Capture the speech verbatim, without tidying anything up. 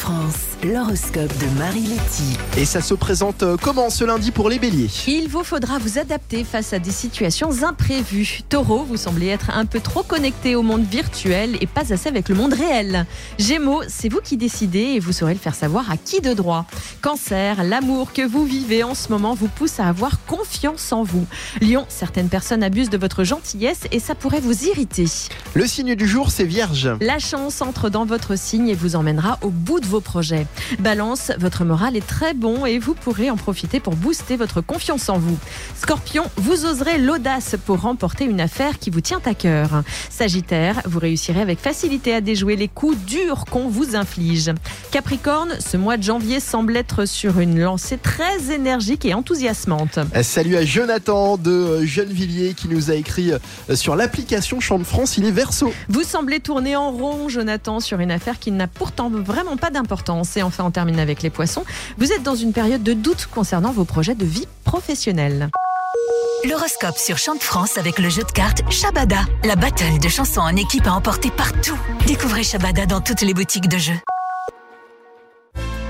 France, l'horoscope de Marie Letty. Et ça se présente comment ce lundi pour les béliers? Il vous faudra vous adapter face à des situations imprévues. Taureau, vous semblez être un peu trop connecté au monde virtuel et pas assez avec le monde réel. Gémeaux, c'est vous qui décidez et vous saurez le faire savoir à qui de droit. Cancer, l'amour que vous vivez en ce moment vous pousse à avoir confiance en vous. Lion, certaines personnes abusent de votre gentillesse et ça pourrait vous irriter. Le signe du jour, c'est Vierge. La chance entre dans votre signe et vous emmènera au bout de vos projets. Balance, votre moral est très bon et vous pourrez en profiter pour booster votre confiance en vous. Scorpion, vous oserez l'audace pour remporter une affaire qui vous tient à cœur. Sagittaire, vous réussirez avec facilité à déjouer les coups durs qu'on vous inflige. Capricorne, ce mois de janvier semble être sur une lancée très énergique et enthousiasmante. Salut à Jonathan de Gennevilliers qui nous a écrit sur l'application Chant de France, il est Verseau. Vous semblez tourner en rond, Jonathan, sur une affaire qui n'a pourtant vraiment pas d'importance. Et enfin, on termine avec les poissons. Vous êtes dans une période de doute concernant vos projets de vie professionnelle. L'horoscope sur Chant de France avec le jeu de cartes Shabada, la battle de chansons en équipe à emporter partout. Découvrez Shabada dans toutes les boutiques de jeux.